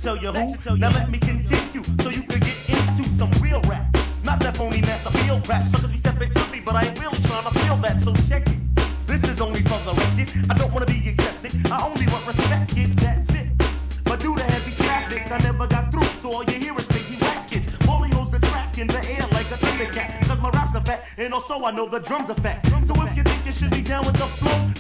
tell you who. Now let me continue so you can get into some real rap. Not that phony mass appeal crap. Suckers be stepping to me, but I ain't really trying to feel that. So check it. This is only for the record. I don't wanna be accepted. I only want respect, kid. That's it. But due to heavy traffic, I never got through. So all you hear is crazy rap kids. Molly holds the track in the air like a thundercat. Cause my raps are fat, and also I know the drums are fat. So if you think you should be down with the flow,